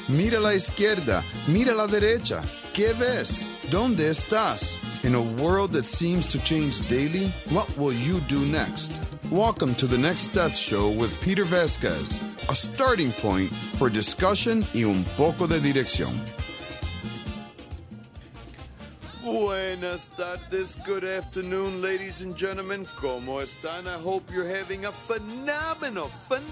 Mira a la izquierda, mira a la derecha. ¿Qué ves? ¿Dónde estás? In a world that seems to change daily, what will you do next? Welcome to the Next Steps Show with Peter Vasquez, a starting point for discussion y un poco de dirección. Buenas tardes, good afternoon, ladies and gentlemen. ¿Cómo están? I hope you're having a phenomenal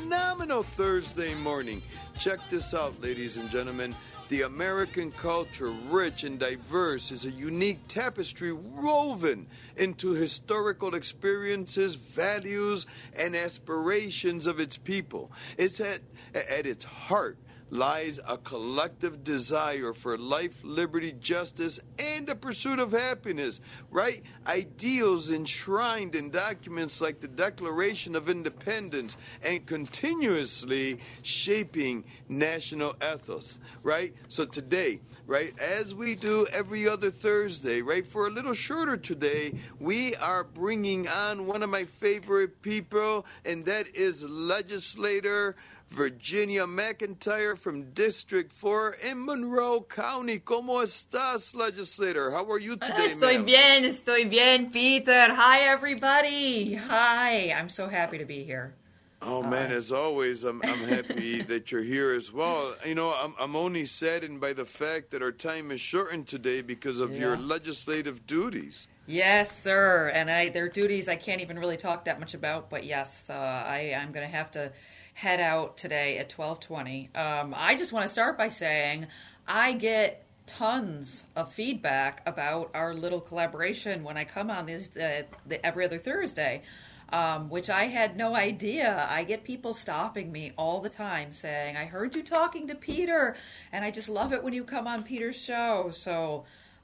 Thursday morning. Check this out, ladies and gentlemen. The American culture, rich and diverse, is a unique tapestry woven into historical experiences, values, and aspirations of its people. It's at its heart lies a collective desire for life, liberty, justice, and the pursuit of happiness, right? Ideals enshrined in documents like the Declaration of Independence and continuously shaping national ethos, right? So today, right, as we do every other Thursday, right, for a little shorter today, we are bringing on one of my favorite people, and that is legislator Virginia McIntyre from District 4 in Monroe County. ¿Cómo estás, legislator? How are you today, Estoy bien, Peter. Hi, everybody. Hi. I'm so happy to be here. Oh, man, as always, I'm happy that you're here as well. You know, I'm only saddened by the fact that our time is shortened today because of your legislative duties. Yes, sir. And their duties I can't even really talk that much about, but yes, I'm going to have to head out today at 12:20. I just want to start by saying I get tons of feedback about our little collaboration when I come on this every other Thursday, which I had no idea. I get people stopping me all the time saying, I heard you talking to Peter, and I just love it when you come on Peter's show. So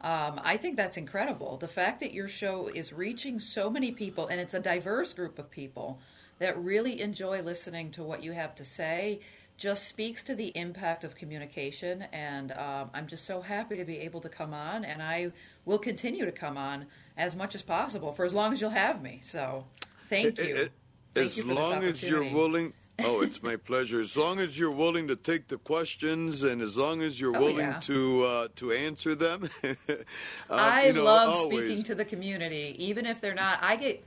I think that's incredible. The fact that your show is reaching so many people, and it's a diverse group of people that really enjoy listening to what you have to say, just speaks to the impact of communication. And I'm just so happy to be able to come on, and I will continue to come on as much as possible for as long as you'll have me. So thank you. As long as you're willing. Oh, it's my pleasure. As long as you're willing to take the questions, and as long as you're willing to answer them. I love speaking to the community, even if they're not. I get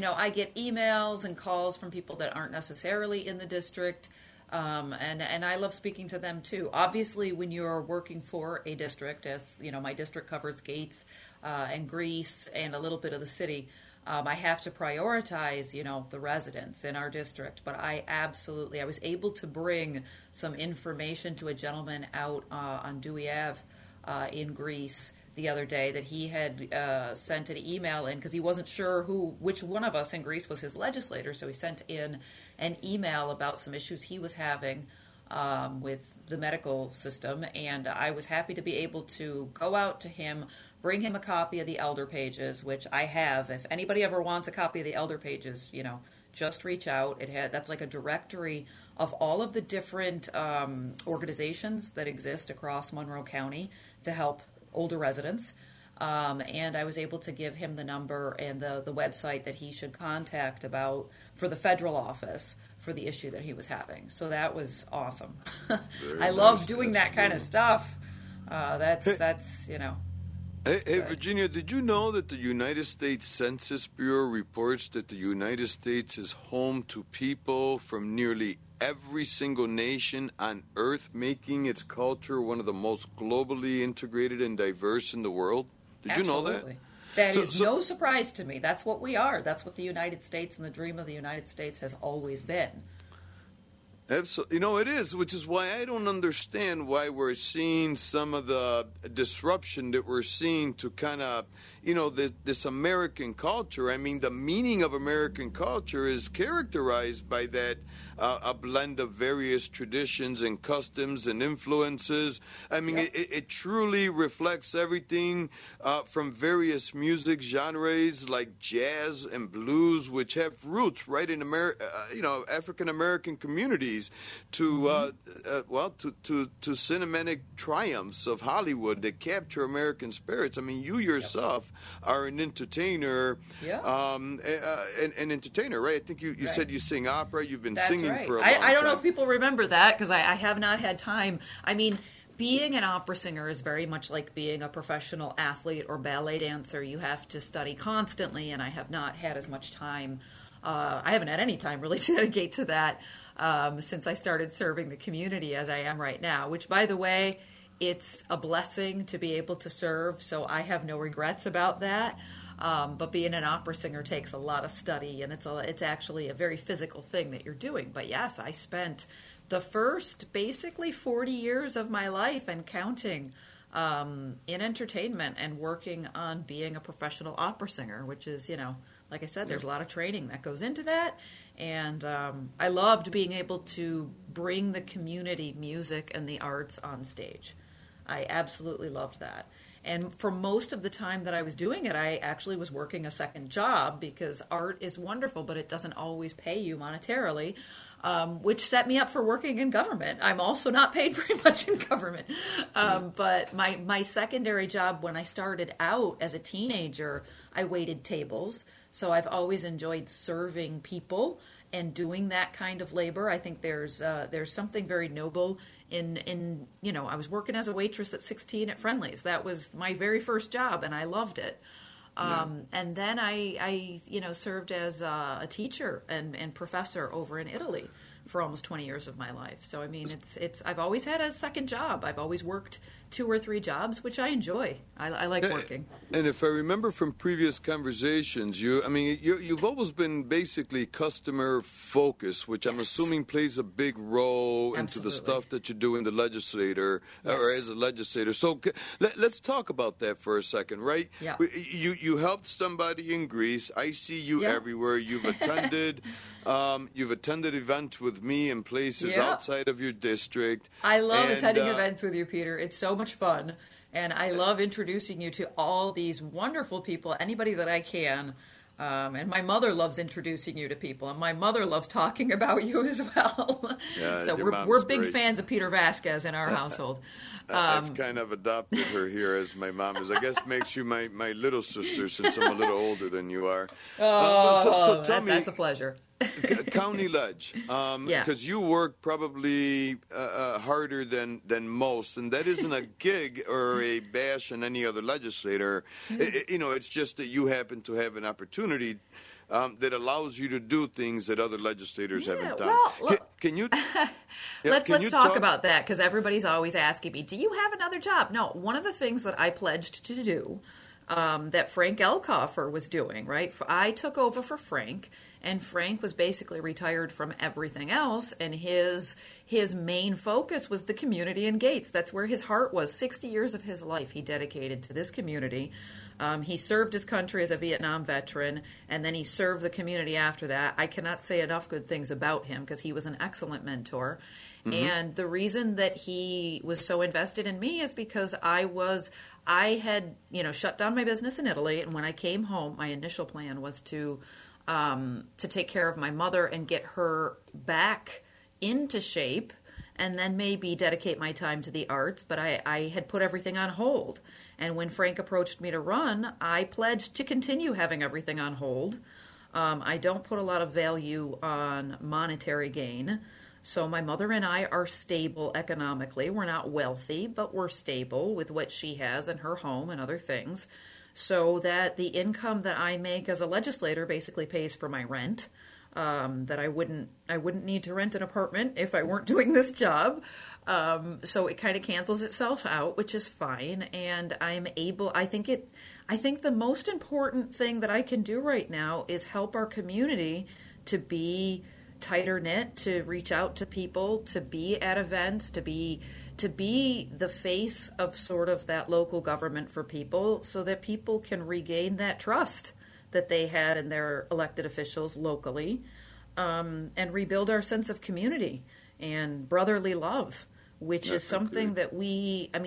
emails and calls from people that aren't necessarily in the district, and I love speaking to them too. Obviously, when you're working for a district, as you know, my district covers Gates and Greece and a little bit of the city. I have to prioritize, the residents in our district, but I was able to bring some information to a gentleman out on Dewey Ave in Greece the other day that he had sent an email in because he wasn't sure which one of us in Greece was his legislator, so he sent in an email about some issues he was having with the medical system, and I was happy to be able to go out to him, bring him a copy of the Elder Pages, which I have. If anybody ever wants a copy of the Elder Pages, just reach out. That's like a directory of all of the different organizations that exist across Monroe County to help older residents. And I was able to give him the number and the website that he should contact for the federal office for the issue that he was having. So that was awesome. I love doing that kind of stuff. That's. Hey, Virginia, did you know that the United States Census Bureau reports that the United States is home to people from nearly every single nation on Earth, making its culture one of the most globally integrated and diverse in the world? Did you know that? That is no surprise to me. That's what we are. That's what the United States and the dream of the United States has always been. Absolutely. It is, which is why I don't understand why we're seeing some of the disruption that we're seeing to kind of, this American culture. I mean, the meaning of American culture is characterized by that, a blend of various traditions and customs and influences. I mean, it truly reflects everything from various music genres like jazz and blues, which have roots right in African American communities. comedies to to cinematic triumphs of Hollywood that capture American spirits. I mean, you yourself are an entertainer, an entertainer, right? I think you said you sing opera. You've been singing for a long time. I don't know if people remember that because I have not had time. I mean, being an opera singer is very much like being a professional athlete or ballet dancer. You have to study constantly, and I have not had as much time. I haven't had any time really to dedicate to that since I started serving the community as I am right now, which, by the way, it's a blessing to be able to serve, so I have no regrets about that. But being an opera singer takes a lot of study, and it's actually a very physical thing that you're doing. But yes, I spent the first basically 40 years of my life and counting in entertainment and working on being a professional opera singer, which is, like I said, there's a lot of training that goes into that. And I loved being able to bring the community music and the arts on stage. I absolutely loved that. And for most of the time that I was doing it, I actually was working a second job because art is wonderful, but it doesn't always pay you monetarily, which set me up for working in government. I'm also not paid very much in government. But my secondary job when I started out as a teenager, I waited tables. So I've always enjoyed serving people and doing that kind of labor. I think there's something very noble in I was working as a waitress at 16 at Friendly's. That was my very first job, and I loved it. And then I served as a teacher and professor over in Italy for almost 20 years of my life. So I mean, I've always had a second job. I've always worked 2 or 3 jobs, which I enjoy. I like working. And if I remember from previous conversations, you've always been basically customer focused, which I'm assuming plays a big role into the stuff that you do in the legislature or as a legislator. So let's talk about that for a second, right? Yeah. You helped somebody in Greece. I see you everywhere. You've attended. You've attended events with me in places outside of your district. I love attending events with you, Peter. It's so much fun. And I love introducing you to all these wonderful people, anybody that I can. And my mother loves introducing you to people, and my mother loves talking about you as well. Yeah, so we're big fans of Peter Vasquez in our household. I've kind of adopted her here as my mom is. I guess makes you my little sister since I'm a little older than you are. So tell me, that's a pleasure. County Ledge, because you work probably harder than most, and that isn't a gig or a bash on any other legislator. It's just that you happen to have an opportunity that allows you to do things that other legislators haven't done. Well, can you? Let's talk about that, because everybody's always asking me, do you have another job? No, one of the things that I pledged to do that Frank Elkoffer was doing, right? I took over for Frank, and Frank was basically retired from everything else, and his main focus was the community in Gates. That's where his heart was. 60 years of his life he dedicated to this community. He served his country as a Vietnam veteran, and then he served the community after that. I cannot say enough good things about him because he was an excellent mentor. Mm-hmm. And the reason that he was so invested in me is because I had shut down my business in Italy, and when I came home, my initial plan was to take care of my mother and get her back into shape, and then maybe dedicate my time to the arts. But I had put everything on hold. And when Frank approached me to run, I pledged to continue having everything on hold. I don't put a lot of value on monetary gain. So my mother and I are stable economically. We're not wealthy, but we're stable with what she has in her home and other things. So that the income that I make as a legislator basically pays for my rent. That I wouldn't need to rent an apartment if I weren't doing this job. So it kind of cancels itself out, which is fine. And I'm able, I think the most important thing that I can do right now is help our community to be tighter knit, to reach out to people, to be at events, to be the face of sort of that local government for people so that people can regain that trust that they had in their elected officials locally, and rebuild our sense of community and brotherly love, which is something that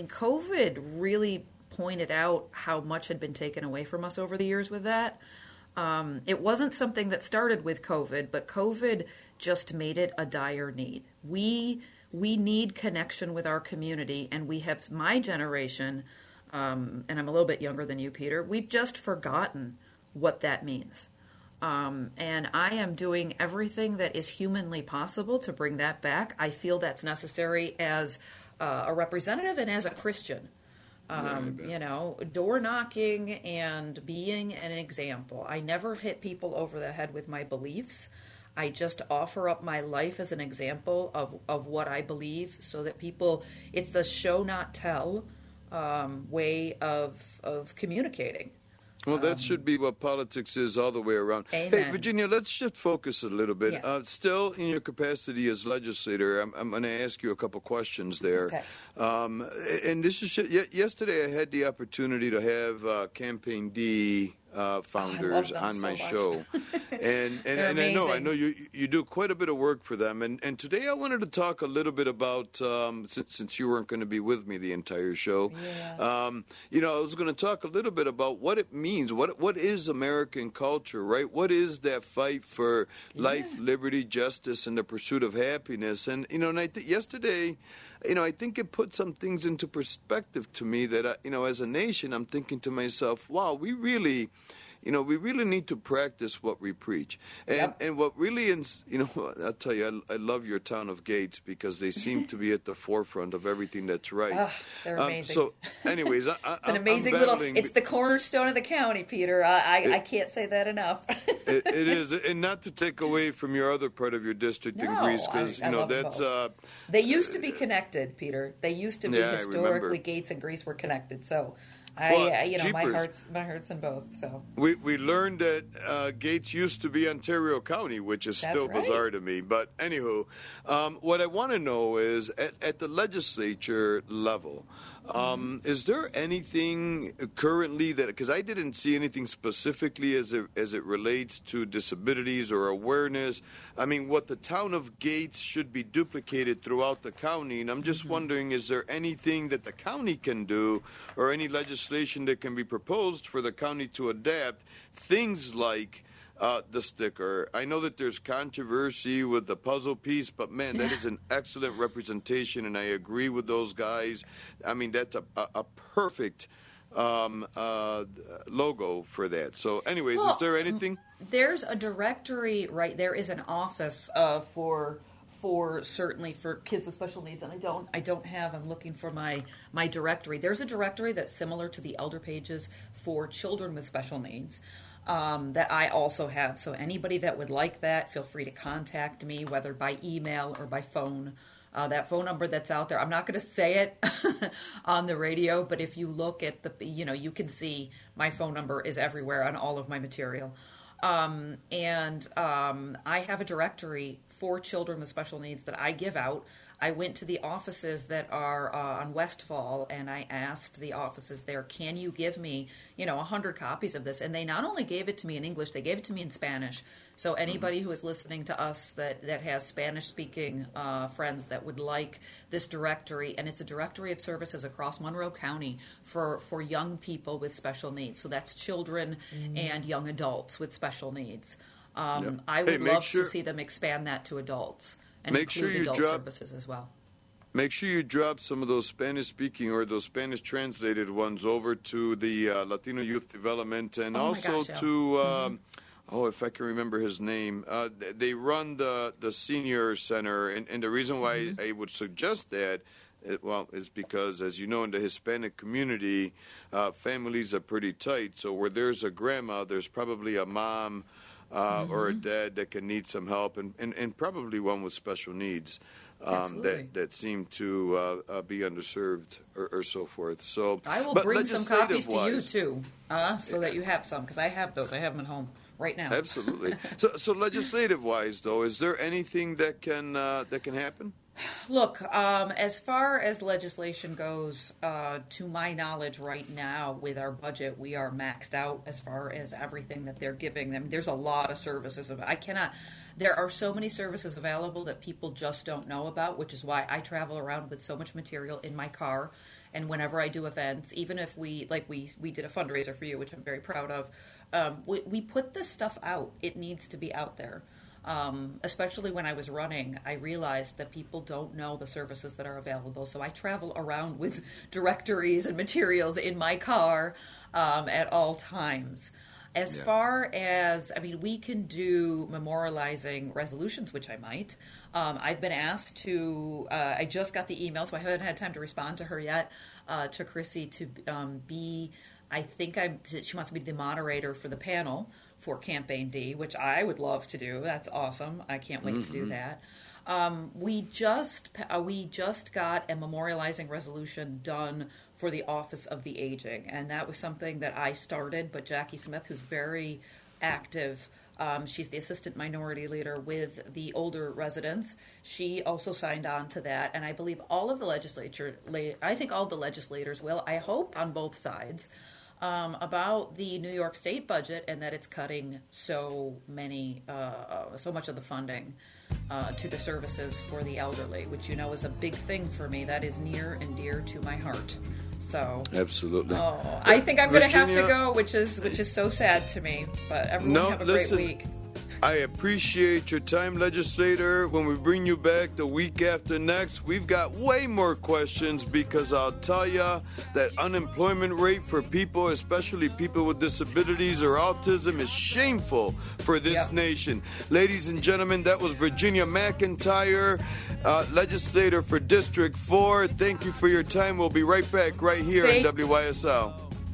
COVID really pointed out how much had been taken away from us over the years with that. It wasn't something that started with COVID, but COVID just made it a dire need. We need connection with our community, and we have, my generation, and I'm a little bit younger than you, Peter, we've just forgotten what that means. And I am doing everything that is humanly possible to bring that back. I feel that's necessary as a representative and as a Christian. Door knocking and being an example. I never hit people over the head with my beliefs. I just offer up my life as an example of what I believe so that people, it's a show not tell way of communicating. Well, that should be what politics is all the way around. Amen. Hey, Virginia, let's shift focus a little bit. Yeah. Still, in your capacity as legislator, I'm going to ask you a couple questions there. Okay. And this is yesterday. I had the opportunity to have Campaign D founders on my show, and I know you do quite a bit of work for them. And today I wanted to talk a little bit about since you weren't going to be with me the entire show. Yeah. I was going to talk a little bit about what it means. What is American culture, right? What is that fight for life, liberty, justice, and the pursuit of happiness? And yesterday, I think it put some things into perspective to me that, as a nation, I'm thinking to myself, wow, we really need to practice what we preach. And what really, I'll tell you, I love your town of Gates because they seem to be at the forefront of everything that's right. They're amazing. So, anyways, it's an amazing it's the cornerstone of the county, Peter. I can't say that enough. it is, and not to take away from your other part of your district in Greece, because that's. They used to be connected, Peter. They used to be historically. Gates and Greece were connected. So. My heart's in both. So we learned that Gates used to be Ontario County, which is still bizarre to me. But anywho, what I want to know is at the legislature level, is there anything currently that, because I didn't see anything specifically as it relates to disabilities or awareness. I mean, what the town of Gates should be duplicated throughout the county, and I'm just wondering, is there anything that the county can do or any legislation that can be proposed for the county to adapt things like the sticker? I know that there's controversy with the puzzle piece, but man, that is an excellent representation, and I agree with those guys. I mean, that's a perfect logo for that. So anyways, is there anything? There's a directory, right? There is an office for certainly for kids with special needs, and I'm looking for my directory. There's a directory that's similar to the Elder Pages for children with special needs. That I also have. So anybody that would like that, feel free to contact me, whether by email or by phone. That phone number that's out there, I'm not going to say it on the radio, but if you look at you can see my phone number is everywhere on all of my material. I have a directory for children with special needs that I give out. I went to the offices that are on Westfall, and I asked the offices there, can you give me, 100 copies of this? And they not only gave it to me in English, they gave it to me in Spanish. So anybody who is listening to us that has Spanish-speaking friends that would like this directory, and it's a directory of services across Monroe County for young people with special needs. So that's children and young adults with special needs. I would love to see them expand that to adults. And include adult services as well. Make sure you drop some of those Spanish-speaking or those Spanish-translated ones over to the Latino Youth Development, and to, if I can remember his name, they run the senior center, and the reason why I would suggest that, is because, as you know, in the Hispanic community, families are pretty tight. So where there's a grandma, there's probably a mom or a dad that can need some help, and probably one with special needs that seem to be underserved or so forth. So I will bring some copies to you too, so that you have some, because I have those. I have them at home right now. Absolutely. So legislative-wise, though, is there anything that can happen? Look, as far as legislation goes, to my knowledge right now with our budget, we are maxed out as far as everything that they're giving them. There's a lot of services. There are so many services available that people just don't know about, which is why I travel around with so much material in my car. And whenever I do events, even if we did a fundraiser for you, which I'm very proud of, we put this stuff out. It needs to be out there. Especially when I was running, I realized that people don't know the services that are available. So I travel around with directories and materials in my car at all times. As far as, we can do memorializing resolutions, which I might. I've been asked to, I just got the email, so I haven't had time to respond to her yet, to Chrissy to be, she wants me to be the moderator for the panel for Campaign D, which I would love to do. That's awesome. I can't wait to do that. We just got a memorializing resolution done for the Office of the Aging, and that was something that I started, but Jackie Smith, who's very active, she's the assistant minority leader with the older residents. She also signed on to that, and I believe all of the legislators will, I hope on both sides, about the New York State budget and that it's cutting so much of the funding to the services for the elderly, which is a big thing for me. That is near and dear to my heart. So absolutely. I think I'm going to have to go, which is so sad to me. But everyone have a great week. I appreciate your time, legislator. When we bring you back the week after next, we've got way more questions because I'll tell you that unemployment rate for people, especially people with disabilities or autism, is shameful for this nation. Ladies and gentlemen, that was Virginia McIntyre, legislator for District 4. Thank you for your time. We'll be right back right here on WYSL.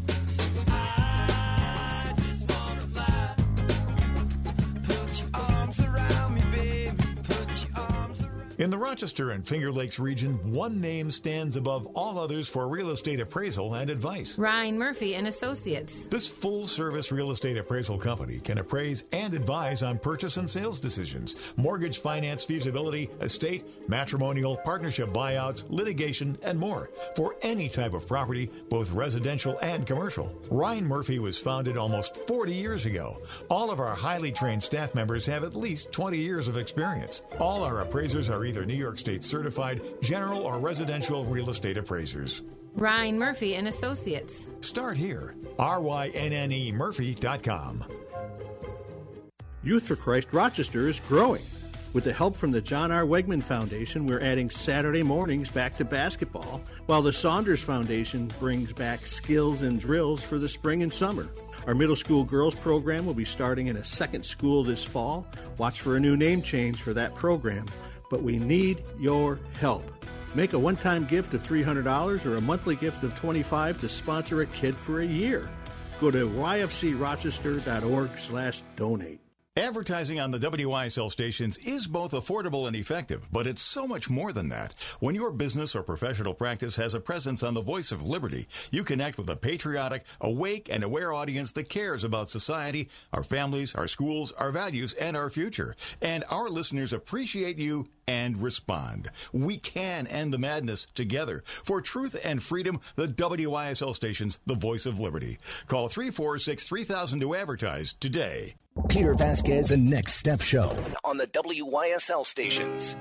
In the Rochester and Finger Lakes region, one name stands above all others for real estate appraisal and advice. Ryan Murphy and Associates. This full-service real estate appraisal company can appraise and advise on purchase and sales decisions, mortgage finance feasibility, estate, matrimonial, partnership buyouts, litigation, and more for any type of property, both residential and commercial. Ryan Murphy was founded almost 40 years ago. All of our highly trained staff members have at least 20 years of experience. All our appraisers are either New York State certified general or residential real estate appraisers. Ryan Murphy and Associates. Start here. RYNNEMurphy.com. Youth for Christ Rochester is growing. With the help from the John R. Wegman Foundation, we're adding Saturday mornings back to basketball, while the Saunders Foundation brings back skills and drills for the spring and summer. Our middle school girls program will be starting in a second school this fall. Watch for a new name change for that program. But we need your help. Make a one-time gift of $300 or a monthly gift of $25 to sponsor a kid for a year. Go to yfcrochester.org/donate. Advertising on the WYSL stations is both affordable and effective, but it's so much more than that. When your business or professional practice has a presence on the Voice of Liberty, you connect with a patriotic, awake, and aware audience that cares about society, our families, our schools, our values, and our future. And our listeners appreciate you and respond. We can end the madness together. For truth and freedom, the WYSL stations, the Voice of Liberty. Call 346-3000 to advertise today. Peter Vasquez and Next Step Show on the WYSL stations.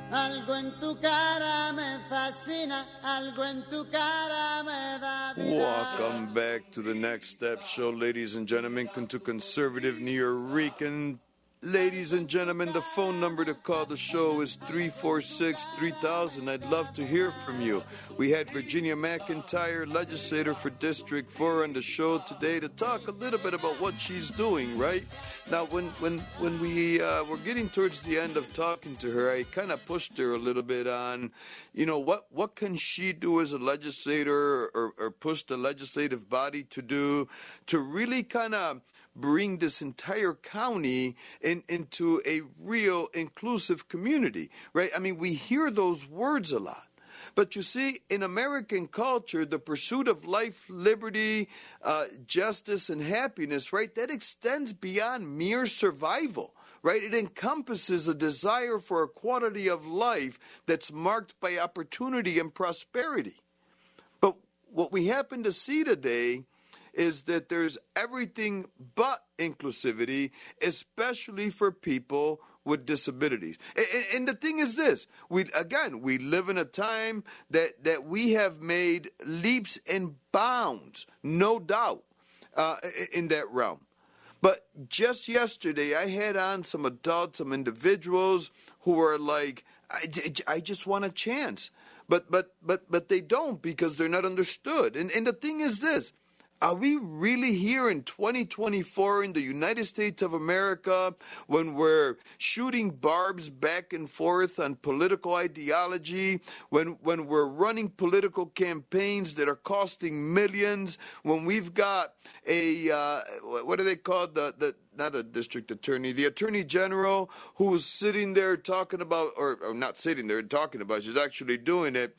Welcome back to the Next Step Show, ladies and gentlemen, to conservative Nuyorican. Ladies and gentlemen, the phone number to call the show is 346-3000. I'd love to hear from you. We had Virginia McIntyre, legislator for District 4, on the show today to talk a little bit about what she's doing, right? Now, when we were getting towards the end of talking to her, I kind of pushed her a little bit on, what can she do as a legislator or push the legislative body to do to really kind of bring this entire county into a real inclusive community, right? I mean, we hear those words a lot. But you see, in American culture, the pursuit of life, liberty, justice, and happiness, right, that extends beyond mere survival, right? It encompasses a desire for a quality of life that's marked by opportunity and prosperity. But what we happen to see today is that there's everything but inclusivity, especially for people with disabilities. And the thing is this, we live in a time that we have made leaps and bounds, no doubt, in that realm. But just yesterday, I had on some adults, some individuals who were like, I just want a chance. But they don't, because they're not understood. And the thing is this, are we really here in 2024 in the United States of America when we're shooting barbs back and forth on political ideology, when we're running political campaigns that are costing millions, when we've got what do they call not a district attorney, the attorney general who's sitting there talking about, or not sitting there talking about, she's actually doing it,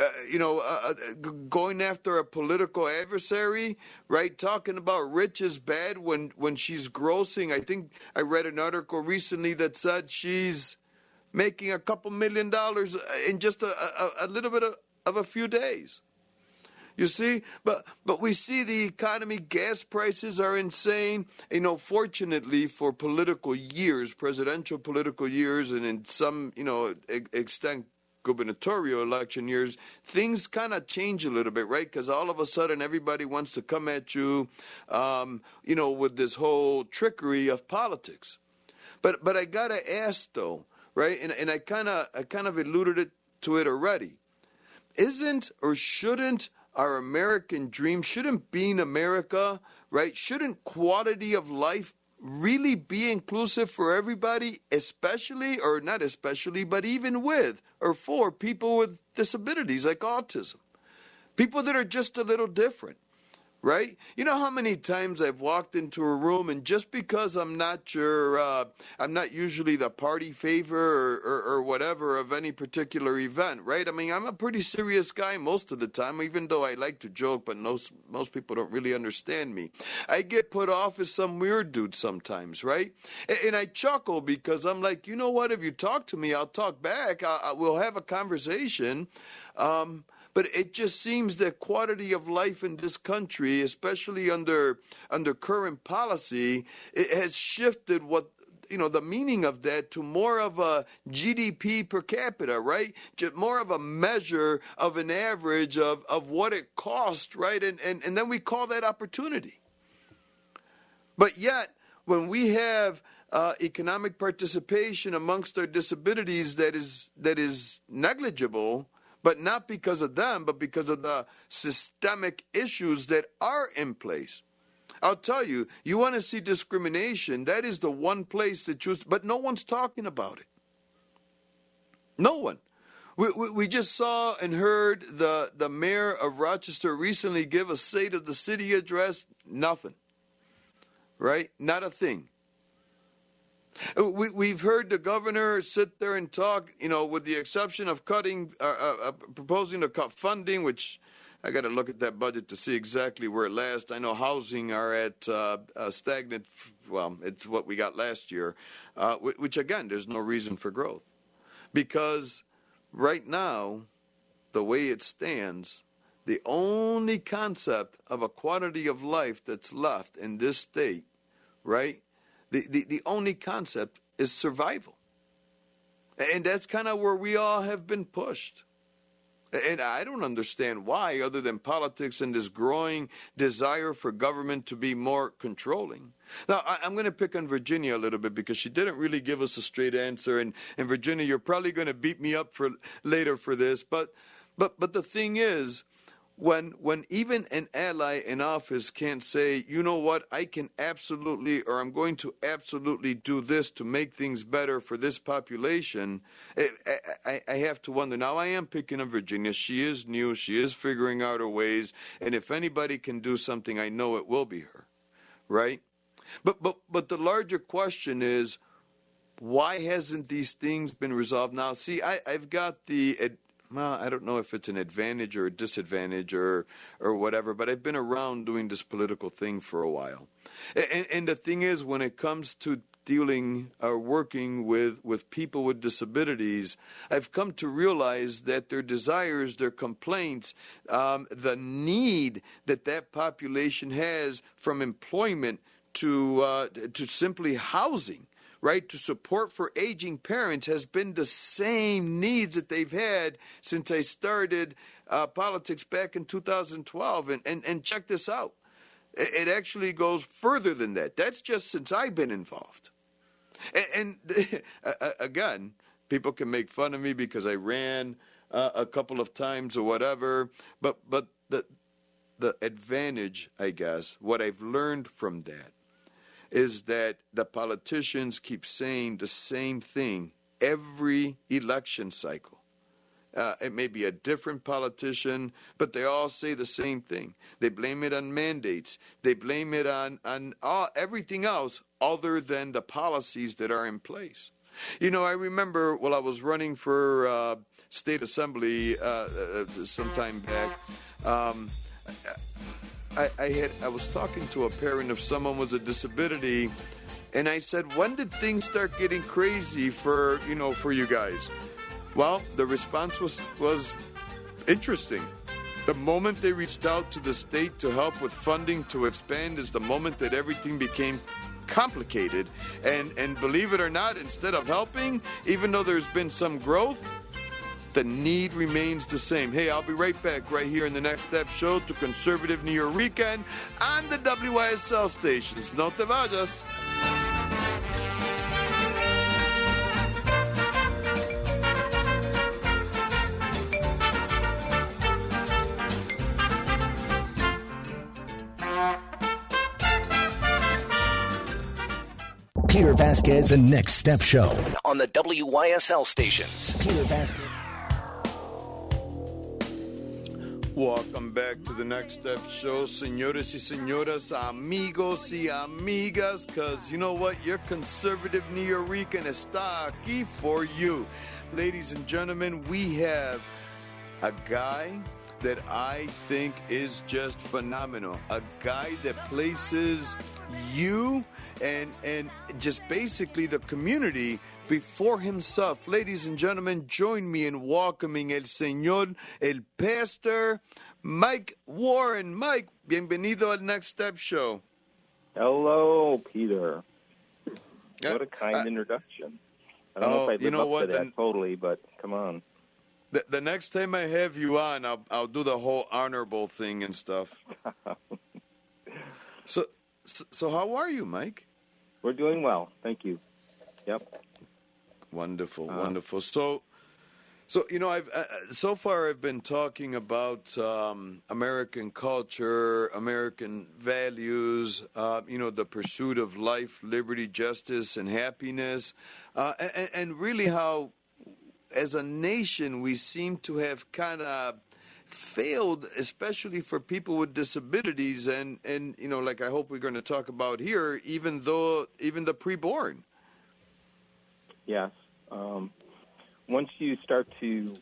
going after a political adversary, right? Talking about rich is bad when she's grossing. I think I read an article recently that said she's making a couple $1 million in just a little bit of a few days. You see, but we see the economy, gas prices are insane. Fortunately for political years, presidential political years, and in some, extent gubernatorial election years, things kind of change a little bit, right? Because all of a sudden everybody wants to come at you, with this whole trickery of politics. But I gotta ask though, right? And I kind of alluded to it already. Isn't or shouldn't our American dream, shouldn't being America, right? Shouldn't quality of life really be inclusive for everybody, especially, or not especially, but even with or for people with disabilities like autism? People that are just a little different, right? You know how many times I've walked into a room and just because I'm not I'm not usually the party favor or whatever of any particular event, right? I mean, I'm a pretty serious guy most of the time, even though I like to joke, but most people don't really understand me. I get put off as some weird dude sometimes, right? And I chuckle because I'm like, you know what? If you talk to me, I'll talk back. We'll have a conversation. But it just seems that quality of life in this country, especially under current policy, it has shifted the meaning of that to more of a GDP per capita, right? Just more of a measure of an average of what it costs, right? And then we call that opportunity. But yet, when we have economic participation amongst our disabilities that is negligible, but not because of them, but because of the systemic issues that are in place. I'll tell you, you want to see discrimination, that is the one place that but no one's talking about it. No one. We just saw and heard the mayor of Rochester recently give a State of the City address. Nothing. Right? Not a thing. We've heard the governor sit there and talk, with the exception of proposing to cut funding, which I got to look at that budget to see exactly where it lasts. I know housing are at stagnant. Well, it's what we got last year, which again, there's no reason for growth. Because right now, the way it stands, the only concept of a quality of life that's left in this state, right? The only concept is survival. And that's kind of where we all have been pushed. And I don't understand why, other than politics and this growing desire for government to be more controlling. Now, I'm going to pick on Virginia a little bit because she didn't really give us a straight answer. And Virginia, you're probably going to beat me up later for this. But the thing is, when even an ally in office can't say, you know what, I can absolutely, or I'm going to absolutely do this to make things better for this population, I have to wonder. Now, I am picking on Virginia. She is new. She is figuring out her ways. And if anybody can do something, I know it will be her, right? But the larger question is, why hasn't these things been resolved? Now, see, I've got I don't know if it's an advantage or a disadvantage or whatever, but I've been around doing this political thing for a while. And the thing is, when it comes to dealing or working with people with disabilities, I've come to realize that their desires, their complaints, the need that population has from employment to simply housing, right, to support for aging parents has been the same needs that they've had since I started politics back in 2012. And check this out. It actually goes further than that. That's just since I've been involved. And again, people can make fun of me because I ran a couple of times or whatever. But the advantage, I guess, what I've learned from that is that the politicians keep saying the same thing every election cycle. It may be a different politician, but they all say the same thing. They blame it on mandates. They blame it on everything else other than the policies that are in place. You know, I remember while I was running for state assembly some time back, I was talking to a parent of someone with a disability, and I said, when did things start getting crazy for you guys? Well, the response was interesting. The moment they reached out to the state to help with funding to expand is the moment that everything became complicated. And believe it or not, instead of helping, even though there's been some growth, the need remains the same. Hey, I'll be right back right here in the Next Step Show to Conservative Nuyorican on the WYSL stations. No te vayas. Peter Vasquez and Next Step Show on the WYSL stations. Peter Vasquez. Welcome back to the Next Step Show, señores y señoras, amigos y amigas, because you know what? Your conservative Nuyorican está aquí for you. Ladies and gentlemen, we have a guy that I think is just phenomenal. A guy that places you and just basically the community before himself. Ladies and gentlemen, join me in welcoming el señor, el pastor, Mike Warren. Mike, bienvenido al Next Step Show. Hello, Peter. What a kind introduction. I don't know if I live up to that totally, but come on. The next time I have you on, I'll do the whole honorable thing and stuff. So how are you, Mike? We're doing well, thank you. Yep. Wonderful, wonderful. So you know, so far I've been talking about American culture, American values, the pursuit of life, liberty, justice, and happiness, and really how, as a nation, we seem to have kind of failed, especially for people with disabilities, and like I hope we're going to talk about here, even the preborn. Yes. Once you start to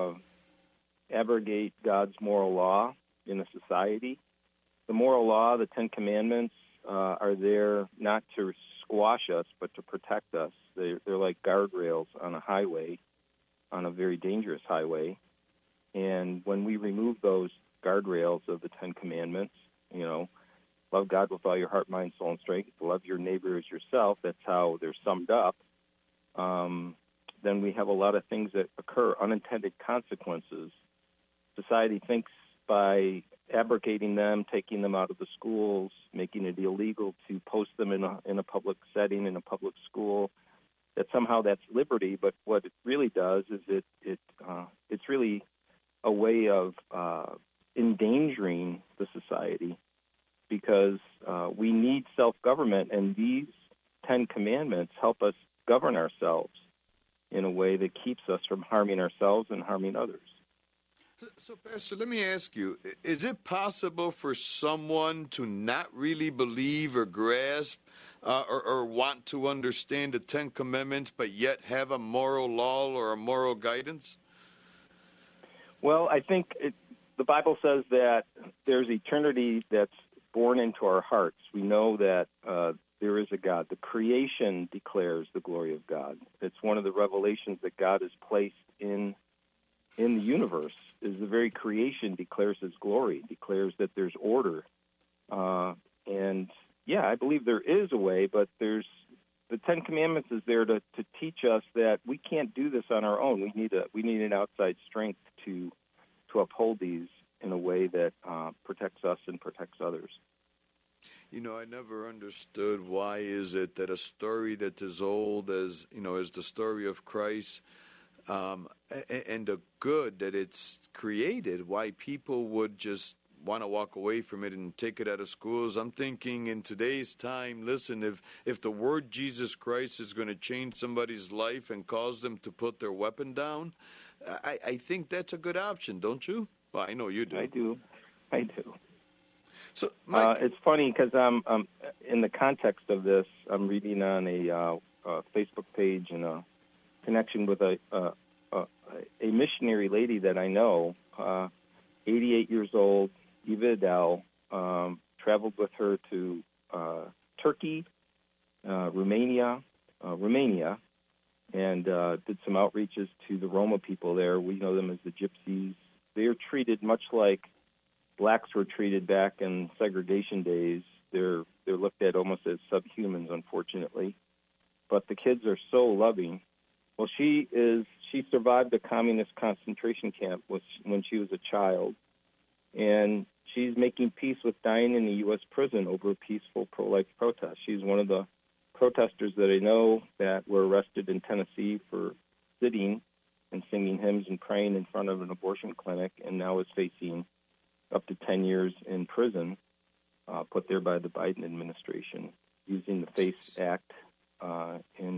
abrogate God's moral law in a society, the moral law, the Ten Commandments, are there not to squash us, but to protect us. They're like guardrails on a highway, on a very dangerous highway. And when we remove those guardrails of the Ten Commandments, love God with all your heart, mind, soul, and strength, love your neighbor as yourself, that's how they're summed up, then we have a lot of things that occur, unintended consequences. Society thinks by abrogating them, taking them out of the schools, making it illegal to post them in a public setting, in a public school, that somehow that's liberty. But what it really does is it's really a way of endangering the society, because we need self-government, and these 10 Commandments help us govern ourselves in a way that keeps us from harming ourselves and harming others. So, Pastor, let me ask you, is it possible for someone to not really believe or grasp or want to understand the Ten Commandments, but yet have a moral law or a moral guidance? Well, I think the Bible says that there's eternity that's born into our hearts. We know that there is a God. The creation declares the glory of God. It's one of the revelations that God has placed in the universe, is the very creation declares His glory, declares that there's order. And, yeah, I believe there is a way, but there's The Ten Commandments is there to teach us that we can't do this on our own. We need an outside strength to uphold these in a way that protects us and protects others. You know, I never understood why is it that a story that is old as the story of Christ, and the good that it's created, why people would just want to walk away from it and take it out of schools. I'm thinking in today's time, listen, if the word Jesus Christ is going to change somebody's life and cause them to put their weapon down, I think that's a good option, don't you? Well, I know you do. I do. So, Mike, it's funny because I'm in the context of this, I'm reading on a Facebook page in a connection with a missionary lady that I know, 88 years old, Eva Adele, traveled with her to Turkey, Romania, and did some outreaches to the Roma people there. We know them as the Gypsies. They are treated much like blacks were treated back in segregation days. They're looked at almost as subhumans, unfortunately. But the kids are so loving. Well, she survived a communist concentration camp when she was a child, and she's making peace with dying in a U.S. prison over a peaceful pro-life protest. She's one of the protesters that I know that were arrested in Tennessee for sitting and singing hymns and praying in front of an abortion clinic, and now is facing up to 10 years in prison, put there by the Biden administration, using the FACE Act in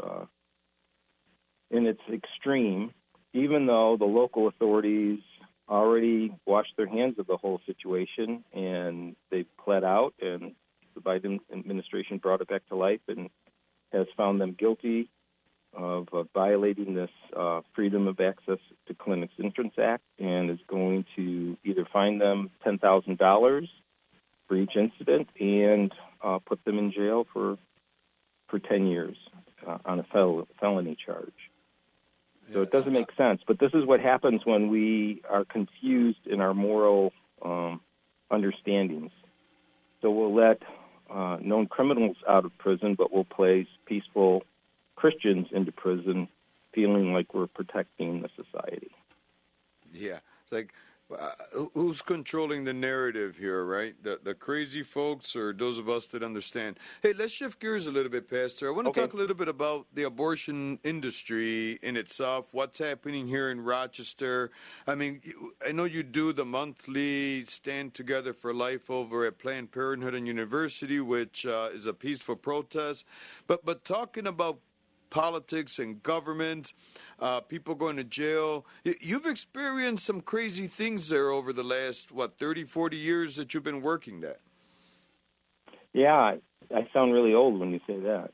its extreme, even though the local authorities already washed their hands of the whole situation, and they pled out, and the Biden administration brought it back to life and has found them guilty of violating this Freedom of Access to Clinics Entrance Act, and is going to either fine them $10,000 for each incident and put them in jail for 10 years on a felony charge. So it doesn't make sense. But this is what happens when we are confused in our moral understandings. So we'll let known criminals out of prison, but we'll place peaceful Christians into prison, feeling like we're protecting the society. Yeah. It's like, who's controlling the narrative here, right? The crazy folks or those of us that understand? Hey, let's shift gears a little bit, Pastor. I want to talk a little bit about the abortion industry in itself, what's happening here in Rochester. I mean, I know you do the monthly Stand Together for Life over at Planned Parenthood and University, which is a peaceful protest. But talking about politics and government, people going to jail. You've experienced some crazy things there over the last, 30, 40 years that you've been working that. Yeah, I sound really old when you say that.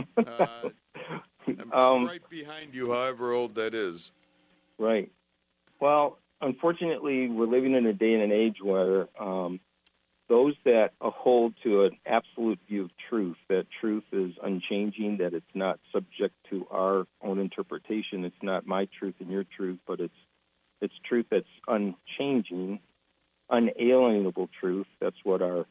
I'm right behind you, however old that is. Right. Well, unfortunately, we're living in a day and an age where those that hold to an absolute view of truth, that truth is unchanging, that it's not subject to our own interpretation, it's not my truth and your truth, but it's truth that's unchanging, unalienable truth. That's what our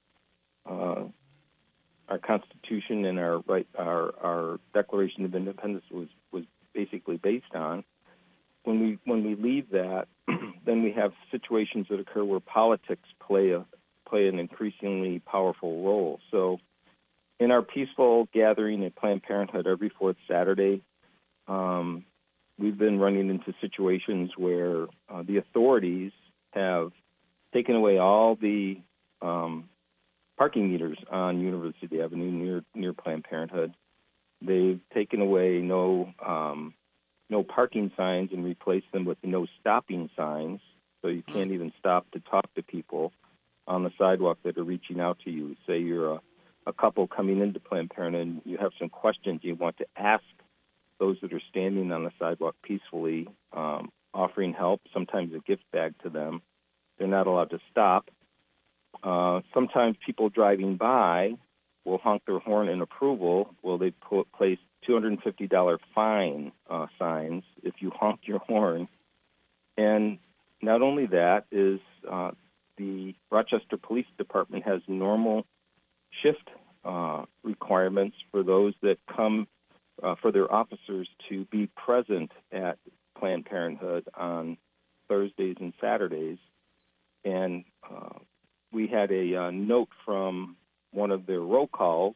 Constitution and our Declaration of Independence was basically based on. When we leave that, then we have situations that occur where politics play an increasingly powerful role. So in our peaceful gathering at Planned Parenthood every fourth Saturday, we've been running into situations where the authorities have taken away all the parking meters on University Avenue near Planned Parenthood. They've taken away no parking signs and replaced them with no stopping signs, so you can't even stop to talk to people on the sidewalk that are reaching out to you. Say you're a couple coming into Planned Parenthood and you have some questions you want to ask those that are standing on the sidewalk peacefully, offering help, sometimes a gift bag to them. They're not allowed to stop. Sometimes people driving by will honk their horn in approval. Well, they place $250 fine signs if you honk your horn. And not only that is the Rochester Police Department has normal shift requirements for those that come for their officers to be present at Planned Parenthood on Thursdays and Saturdays. And we had a note from one of their roll calls.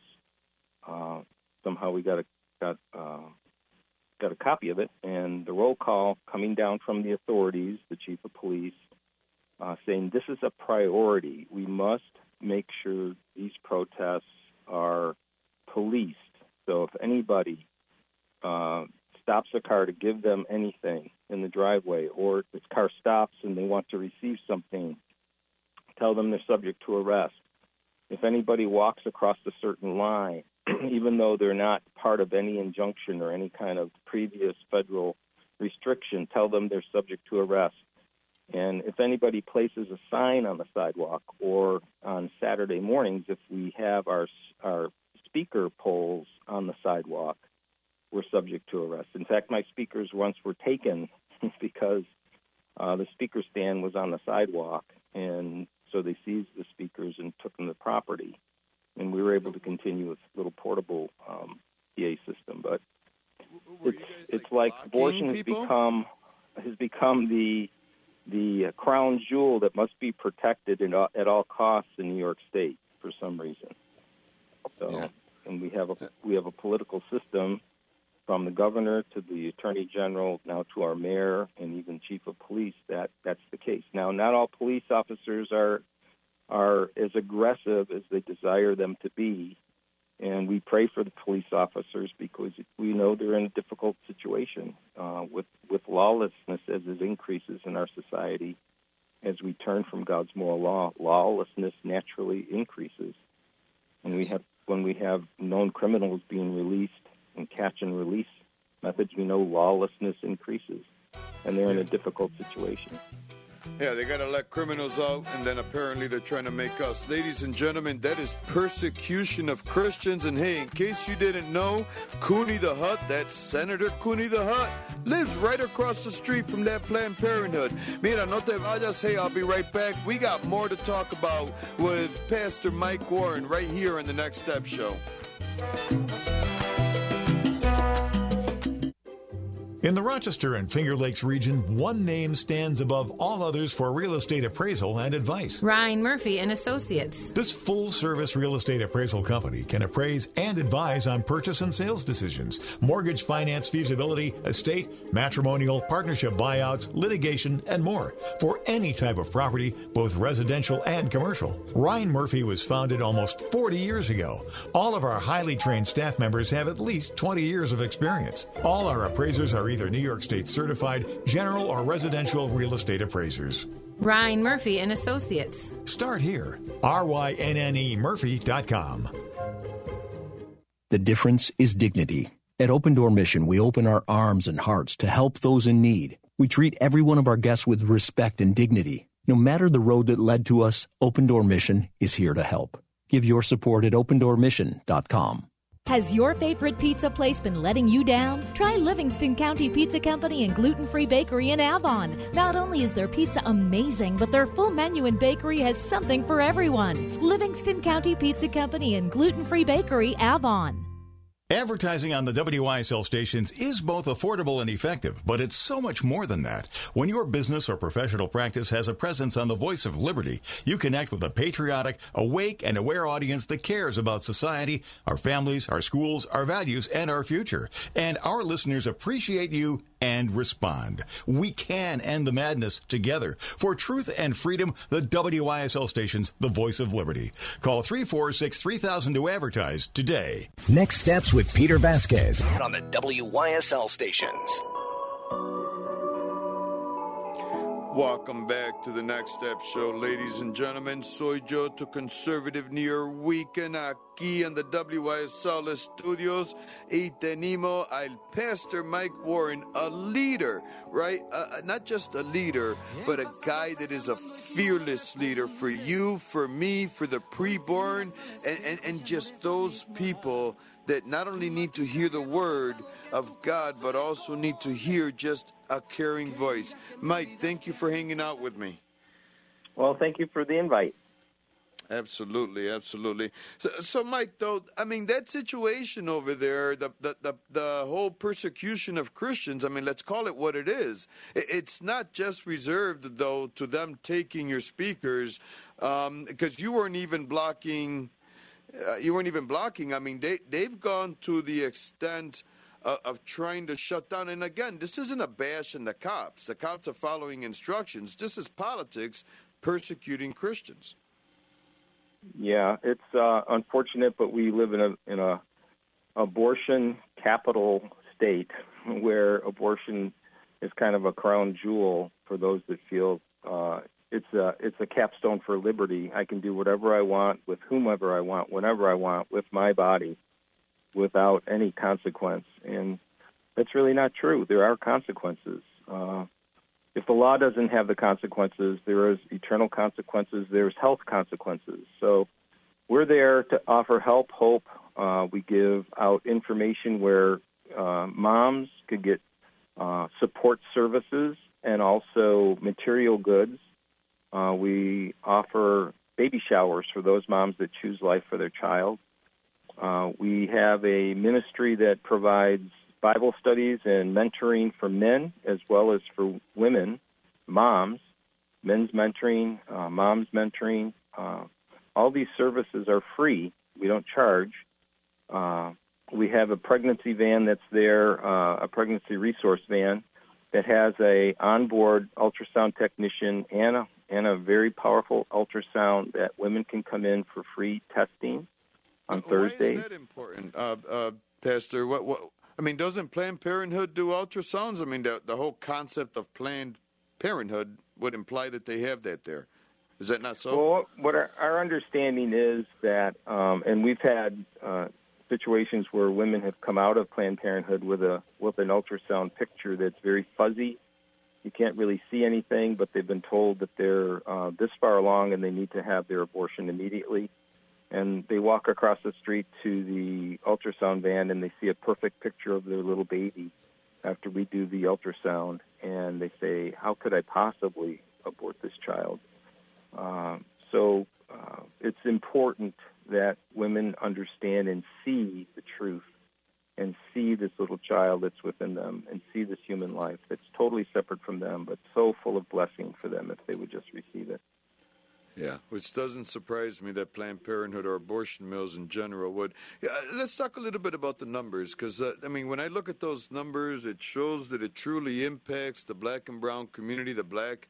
Somehow we got a copy of it, and the roll call coming down from the authorities, the chief of police, saying this is a priority. We must make sure these protests are policed. So if anybody stops a car to give them anything in the driveway, or if this car stops and they want to receive something, tell them they're subject to arrest. If anybody walks across a certain line, even though they're not part of any injunction or any kind of previous federal restriction, tell them they're subject to arrest. And if anybody places a sign on the sidewalk, or on Saturday mornings, if we have our speaker poles on the sidewalk, we're subject to arrest. In fact, my speakers once were taken because the speaker stand was on the sidewalk, and so they seized the speakers and took them to property. And we were able to continue with a little portable PA system. But it's like abortion has become the crown jewel that must be protected at all costs in New York State for some reason. So, yeah. And we have a political system, from the governor to the attorney general, now to our mayor and even chief of police, that's the case. Now, not all police officers are as aggressive as they desire them to be, and we pray for the police officers because we know they're in a difficult situation with lawlessness as it increases in our society. As we turn from God's moral law, lawlessness naturally increases, and when we have known criminals being released and catch and release methods, we know lawlessness increases, and they're in a difficult situation. Yeah, they got to let criminals out, and then apparently they're trying to make us. Ladies and gentlemen, that is persecution of Christians. And hey, in case you didn't know, Cooney the Hut, that's Senator Cooney the Hut, lives right across the street from that Planned Parenthood. Mira, no te vayas. Hey, I'll be right back. We got more to talk about with Pastor Mike Warren right here on the Next Step Show. In the Rochester and Finger Lakes region, one name stands above all others for real estate appraisal and advice. Ryan Murphy and Associates. This full-service real estate appraisal company can appraise and advise on purchase and sales decisions, mortgage finance feasibility, estate, matrimonial, partnership buyouts, litigation, and more for any type of property, both residential and commercial. Ryan Murphy was founded almost 40 years ago. All of our highly trained staff members have at least 20 years of experience. All our appraisers are either New York State certified general or residential real estate appraisers. Ryan Murphy and Associates. Start here. RYNNEMurphy.com. The difference is dignity. At Open Door Mission, we open our arms and hearts to help those in need. We treat every one of our guests with respect and dignity. No matter the road that led to us, Open Door Mission is here to help. Give your support at opendoormission.com. Has your favorite pizza place been letting you down? Try Livingston County Pizza Company and Gluten-Free Bakery in Avon. Not only is their pizza amazing, but their full menu and bakery has something for everyone. Livingston County Pizza Company and Gluten-Free Bakery, Avon. Advertising on the WYSL stations is both affordable and effective, but it's so much more than that. When your business or professional practice has a presence on the Voice of Liberty, you connect with a patriotic, awake, and aware audience that cares about society, our families, our schools, our values, and our future. And our listeners appreciate you and respond. We can end the madness together. For truth and freedom, the WYSL station's the Voice of Liberty. Call 346-3000 to advertise today. Next Steps with Peter Vasquez on the WYSL stations. Welcome back to the Next Step Show, ladies and gentlemen. Soy yo, tu conservative New Year weekend, aquí en the WYSL Studios. Y tenemos al Pastor Mike Warren, a leader, right? Not just a leader, but a guy that is a fearless leader for you, for me, for the preborn, and just those people that not only need to hear the word of God, but also need to hear just a caring voice. Mike, thank you for hanging out with me. Well, thank you for the invite. Absolutely, absolutely. So, Mike, though, I mean, that situation over there, the whole persecution of Christians, I mean, let's call it what it is. It's not just reserved, though, to them taking your speakers, because you weren't even blocking. I mean, they've gone to the extent of trying to shut down. And again, this isn't a bash on the cops. The cops are following instructions. This is politics persecuting Christians. Yeah, it's unfortunate, but we live in a abortion capital state where abortion is kind of a crown jewel for those that feel it's a capstone for liberty. I can do whatever I want with whomever I want, whenever I want, with my body, without any consequence. And that's really not true. There are consequences. If the law doesn't have the consequences, there is eternal consequences. There's health consequences. So we're there to offer help, hope. We give out information where moms could get support services and also material goods. We offer baby showers for those moms that choose life for their child. We have a ministry that provides Bible studies and mentoring for men as well as for women, moms, men's mentoring, moms mentoring. All these services are free. We don't charge. We have a pregnancy van that's there, a pregnancy resource van that has a onboard ultrasound technician and a very powerful ultrasound that women can come in for free testing on Thursday. Why is that important, Pastor? What? I mean, doesn't Planned Parenthood do ultrasounds? I mean, the whole concept of Planned Parenthood would imply that they have that there. Is that not so? Well, what our understanding is that, and we've had situations where women have come out of Planned Parenthood with an ultrasound picture that's very fuzzy. You can't really see anything, but they've been told that they're this far along and they need to have their abortion immediately. And they walk across the street to the ultrasound van and they see a perfect picture of their little baby after we do the ultrasound. And they say, how could I possibly abort this child? So it's important that women understand and see the truth and see this little child that's within them and see this human life that's totally separate from them, but so full of blessing for them if they would just receive it. Yeah, which doesn't surprise me that Planned Parenthood or abortion mills in general would. Yeah, let's talk a little bit about the numbers, because, I mean, when I look at those numbers, it shows that it truly impacts the black and brown community. The black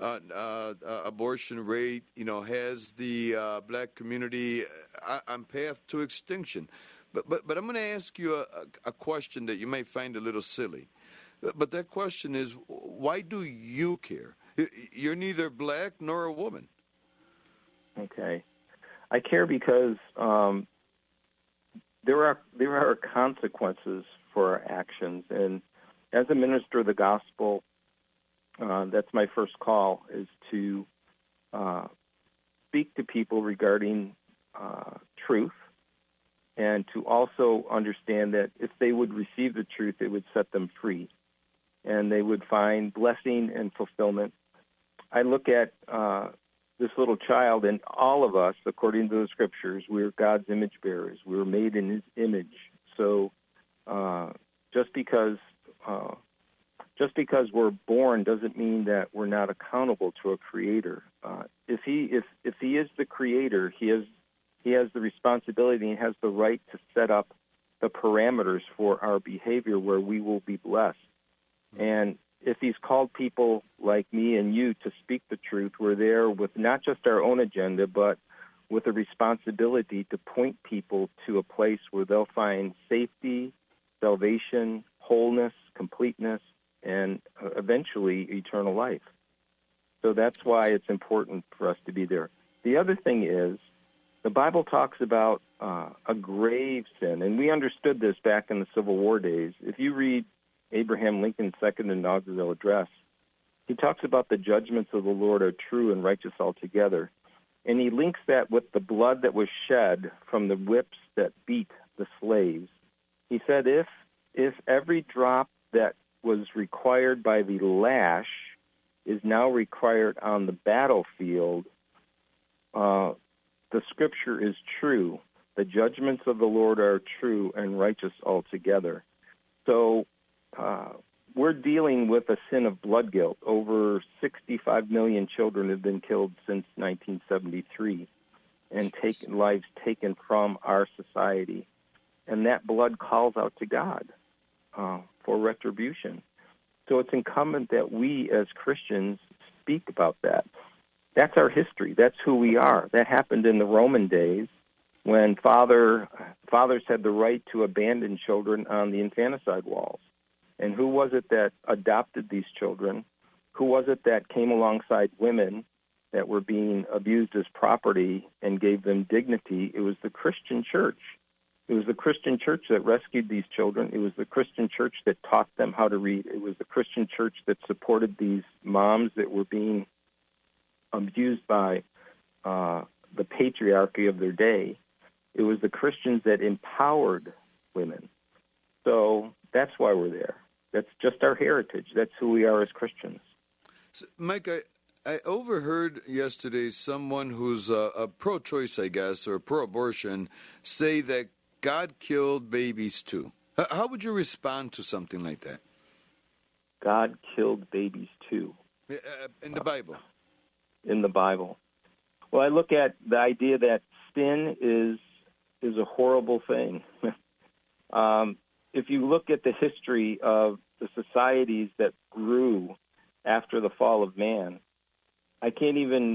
abortion rate, has the black community on path to extinction. But I'm going to ask you a question that you may find a little silly. But that question is, why do you care? You're neither black nor a woman. Okay, I care because there are consequences for our actions, and as a minister of the gospel, that's my first call, is to speak to people regarding truth, and to also understand that if they would receive the truth, it would set them free, and they would find blessing and fulfillment. I look at this little child, and all of us, according to the scriptures, we're God's image bearers. We were made in His image. So, just because we're born doesn't mean that we're not accountable to a Creator. If He is the Creator, He has the responsibility and has the right to set up the parameters for our behavior where we will be blessed. And if He's called people like me and you to speak the truth, we're there with not just our own agenda, but with a responsibility to point people to a place where they'll find safety, salvation, wholeness, completeness, and eventually eternal life. So that's why it's important for us to be there. The other thing is, the Bible talks about a grave sin, and we understood this back in the Civil War days. If you read Abraham Lincoln's second inaugural address, he talks about the judgments of the Lord are true and righteous altogether. And he links that with the blood that was shed from the whips that beat the slaves. He said if every drop that was required by the lash is now required on the battlefield, the Scripture is true. The judgments of the Lord are true and righteous altogether. So we're dealing with a sin of blood guilt. Over 65 million children have been killed since 1973 and lives taken from our society. And that blood calls out to God for retribution. So it's incumbent that we as Christians speak about that. That's our history. That's who we are. That happened in the Roman days when fathers had the right to abandon children on the infanticide walls. And who was it that adopted these children? Who was it that came alongside women that were being abused as property and gave them dignity? It was the Christian church. It was the Christian church that rescued these children. It was the Christian church that taught them how to read. It was the Christian church that supported these moms that were being abused by the patriarchy of their day. It was the Christians that empowered women. So that's why we're there. That's just our heritage. That's who we are as Christians. So, Mike, I overheard yesterday someone who's a pro-choice, I guess, or pro-abortion, say that God killed babies too. How would you respond to something like that? God killed babies too. In the Bible. In the Bible. Well, I look at the idea that sin is a horrible thing. If you look at the history of the societies that grew after the fall of man, I can't even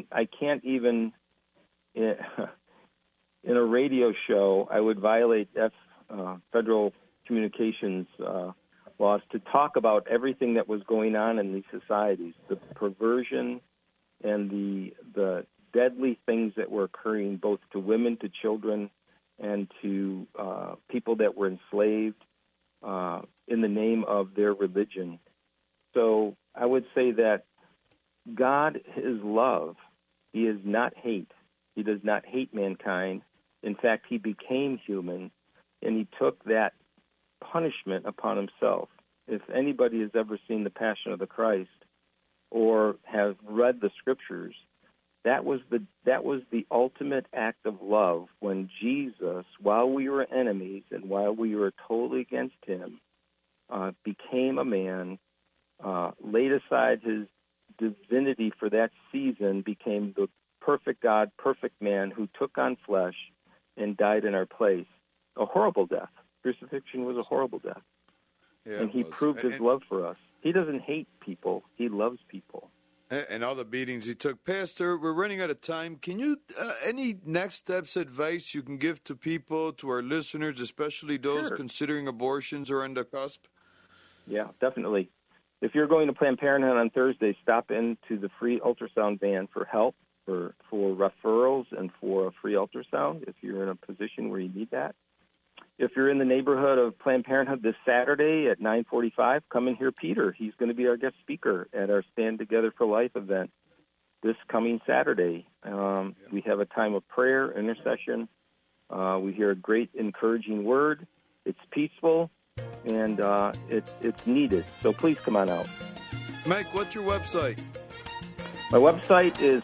in a radio show, I would violate federal communications laws to talk about everything that was going on in these societies, the perversion and the deadly things that were occurring both to women, to children, and to people that were enslaved in the name of their religion. So I would say that God is love. He is not hate. He does not hate mankind. In fact, he became human, and he took that punishment upon himself. If anybody has ever seen The Passion of the Christ or has read the Scriptures, that was the ultimate act of love when Jesus, while we were enemies and while we were totally against him, became a man, laid aside his divinity for that season, became the perfect God, perfect man who took on flesh and died in our place. A horrible death. Crucifixion was a horrible death. Yeah, and he proved his love for us. He doesn't hate people. He loves people. And all the beatings he took. Pastor, we're running out of time. Can you, any next steps, advice you can give to people, to our listeners, especially those considering abortions or on the cusp? Yeah, definitely. If you're going to Planned Parenthood on Thursday, stop into the free ultrasound van for help, for referrals, and for a free ultrasound if you're in a position where you need that. If you're in the neighborhood of Planned Parenthood this Saturday at 9:45, come and hear Peter. He's going to be our guest speaker at our Stand Together for Life event this coming Saturday. We have a time of prayer, intercession. We hear a great encouraging word. It's peaceful, and it's needed. So please come on out. Mike, what's your website? My website is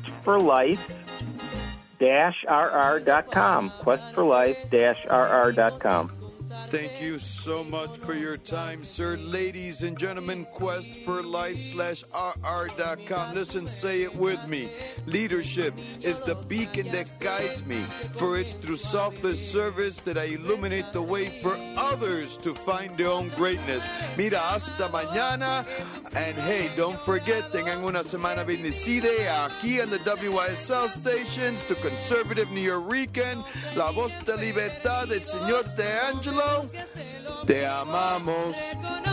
questforlife-rr.com. questforlife-rr.com. Thank you so much for your time, sir. Ladies and gentlemen, questforlife/rr.com. Listen, say it with me. Leadership is the beacon that guides me, for it's through selfless service that I illuminate the way for others to find their own greatness. Mira, hasta mañana. And hey, don't forget, tengan una semana bendecida aquí en the WYSL stations, to Conservative Nuyorican, La Voz de Libertad, el Señor De Angelo. Te amamos.